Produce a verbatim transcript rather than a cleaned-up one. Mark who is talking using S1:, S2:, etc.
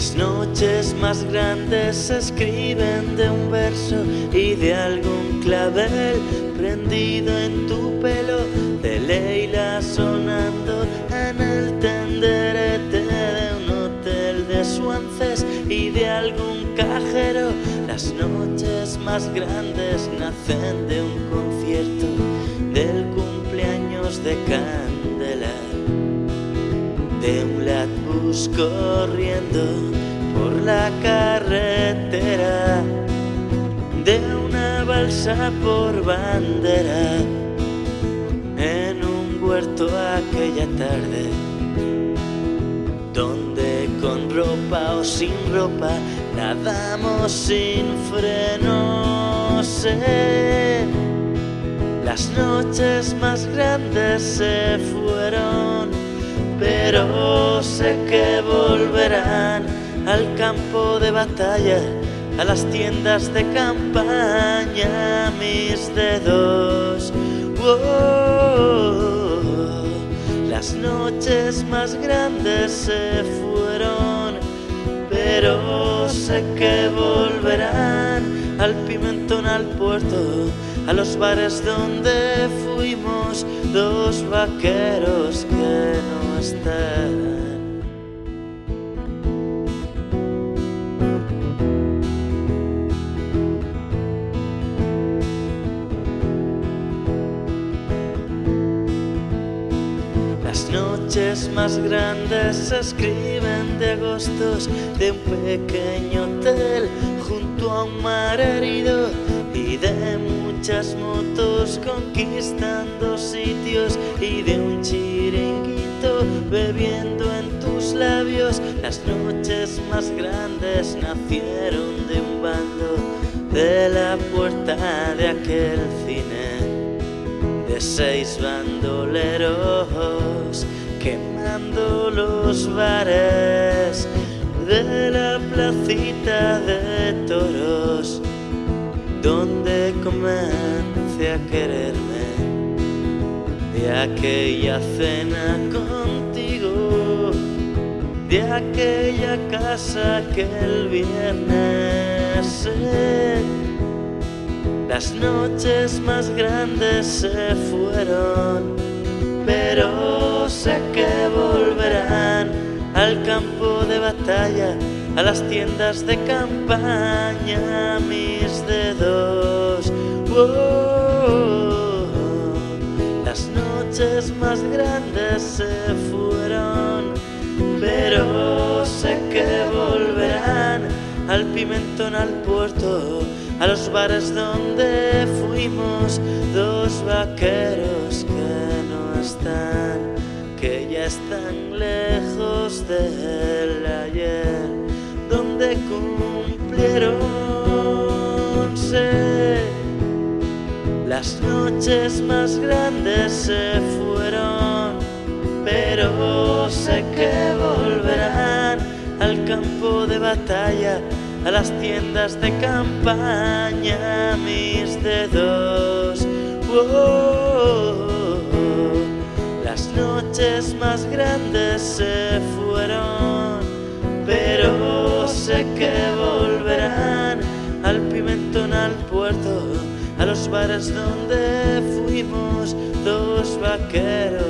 S1: Las noches más grandes se escriben de un verso y de algún clavel prendido en tu pelo, de Leila sonando en el tenderete de un hotel de Suances y de algún cajero. Las noches más grandes nacen de un concierto del cumpleaños de Candela, de un latbus corriendo por la carretera, de una balsa por bandera, en un huerto aquella tarde, donde con ropa o sin ropa nadamos sin freno. Sé, las noches más grandes se fueron, pero sé que volverán al campo de batalla, a las tiendas de campaña, mis dedos. Oh, las noches más grandes se fueron, pero sé que volverán al Pimentón, al puerto, a los bares donde fuimos dos vaqueros que no están. Las noches más grandes se escriben de agostos de un pequeño hotel junto a un mar herido y de muchas motos conquistando sitios y de un chiringuito bebiendo en tus labios. Las noches más grandes nacieron de un bando de la puerta de aquel cine, de seis bandoleros quemando los bares de la placita de toros, donde comencé a quererme, de aquella cena contigo, de aquella casa que el viernes sé. Las noches más grandes se fueron, pero sé que volverán al campo de batalla, a las tiendas de campaña, mis dedos. Oh, las noches más grandes se fueron, pero sé que volverán al Pimentón, al puerto, a los bares donde fuimos dos vaqueros que no están, que ya están lejos del ayer, donde cumplieron. Sé, las noches más grandes se fueron, pero sé que volverán al campo de batalla, a las tiendas de campaña, mis dedos. Oh, las noches más grandes se fueron, pero sé que volverán al Pimentón, al puerto, a los bares donde fuimos dos vaqueros